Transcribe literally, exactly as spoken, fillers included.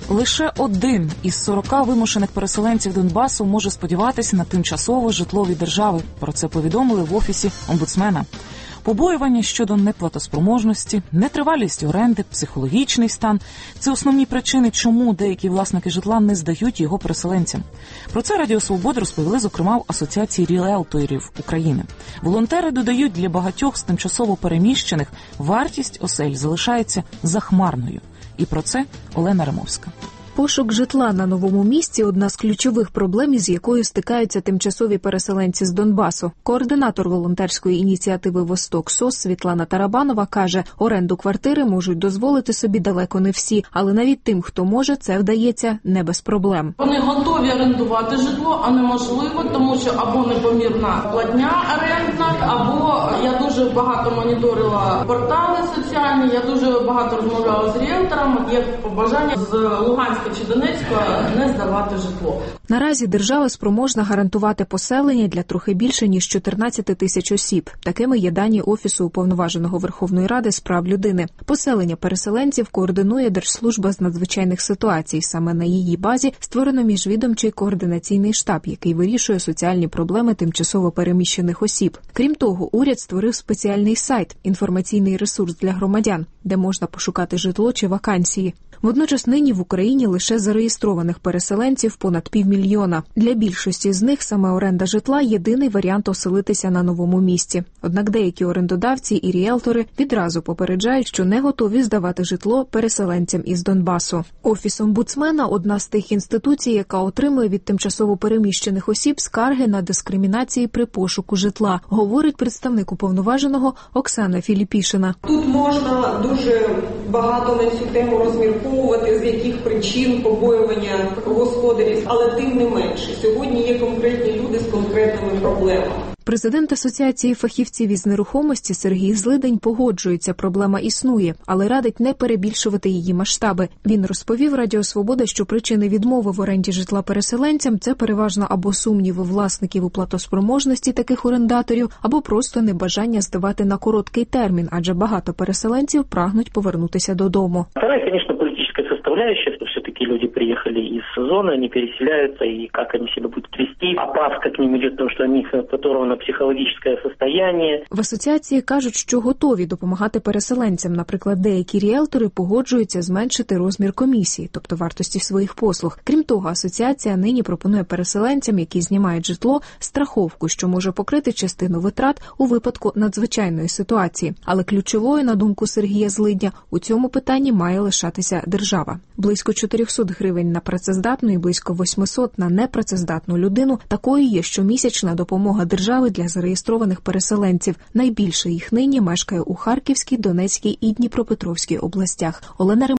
Лише один із сорока вимушених переселенців Донбасу може сподіватися на тимчасове житло від держави. Про це повідомили в Офісі омбудсмена. Побоювання щодо неплатоспроможності, нетривалість оренди, психологічний стан – це основні причини, чому деякі власники житла не здають його переселенцям. Про це Радіо Свобода розповіли, зокрема, в Асоціації ріелторів України. Волонтери додають, для багатьох з тимчасово переміщених вартість осель залишається захмарною. І про це Олена Римовська. Пошук житла на новому місці – одна з ключових проблем, із якою стикаються тимчасові переселенці з Донбасу. Координатор волонтерської ініціативи «Восток СОС» Світлана Тарабанова каже, оренду квартири можуть дозволити собі далеко не всі, але навіть тим, хто може, це вдається не без проблем. Вони готові орендувати житло, а неможливо, тому що або непомірна платня орендна, або я дуже багато моніторила портали соціальні, я дуже багато розмовляла з ріелторами, є побажання з Луганська чи Донецька не здавати житло. Наразі держава спроможна гарантувати поселення для трохи більше, ніж чотирнадцять тисяч осіб. Такими є дані Офісу Уповноваженого Верховної Ради з прав людини. Поселення переселенців координує Держслужба з надзвичайних ситуацій. Саме на її базі створено міжвідомчий координаційний штаб, який вирішує соціальні проблеми тимчасово переміщених осіб. Крім того, уряд створив спеціальний сайт – інформаційний ресурс для громадян, де можна пошукати житло чи вакансії. Водночас нині в Україні лише зареєстрованих переселенців понад півмільйона. Для більшості з них саме оренда житла – єдиний варіант оселитися на новому місці. Однак деякі орендодавці і ріелтори відразу попереджають, що не готові здавати житло переселенцям із Донбасу. Офіс омбудсмена – одна з тих інституцій, яка отримує від тимчасово переміщених осіб скарги на дискримінації при пошуку житла, говорить представник уповноваженого Оксана Філіпішина. Тут можна дуже багато на цю тему розмірковувати, з яких причин побоювання господарів, але тим не менше. Сьогодні є конкретні люди з конкретними проблемами. Президент Асоціації фахівців із нерухомості Сергій Злидень погоджується, проблема існує, але радить не перебільшувати її масштаби. Він розповів Радіо Свобода, що причини відмови в оренді житла переселенцям – це переважно або сумніви власників у платоспроможності таких орендаторів, або просто небажання здавати на короткий термін, адже багато переселенців прагнуть повернутися додому. Вторая, конечно, политическая составляющая, что все-таки люди приехали из зоны, они переселяются, и как они себя будут вести. Опаска к ним идет, потому что у них подорвано психологическое состояние. В асоціації кажуть, що готові допомагати переселенцям. Наприклад, деякі ріелтори погоджуються зменшити розмір комісії, тобто вартості своїх послуг. Крім того, асоціація нині пропонує переселенцям, які знімають житло, страховку, що може покрити частину витрат у випадку надзвичайної ситуації. Але ключовою, на думку Сергія Злидня, у цьому питанні має лишатися держава. Близько чотириста гривень на працездатну і близько вісімсот на непрацездатну людину. Такою є щомісячна допомога держави для зареєстрованих переселенців. Найбільше їх нині мешкає у Харківській, Донецькій і Дніпропетровській областях. Олена